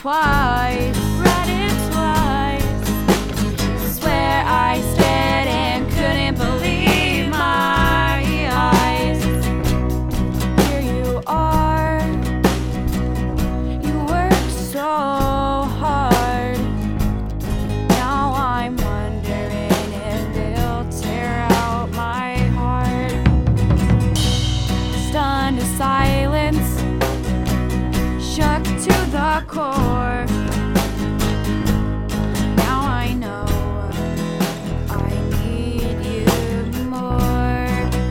twice, read it twice. Swear I stared and couldn't believe my eyes. Here you are, you worked so hard. Now I'm wondering if they'll tear out my heart. Stunned to silence, shook to the core. Now I know I need you more.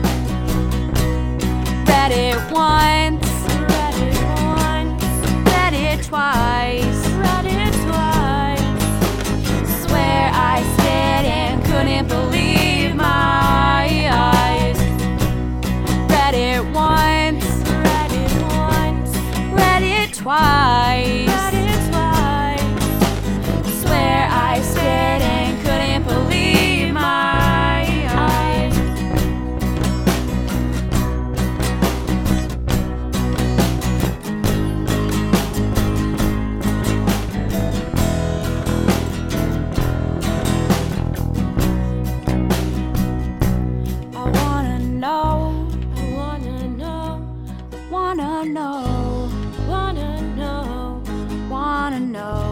Read it once, read it once, read it twice, read it twice. Swear I stared and couldn't believe my eyes. Read it once, read it once, read it twice, read it twice. Swear I stared and couldn't believe my eyes. I wanna know, I wanna know, wanna know, wanna know, wanna know.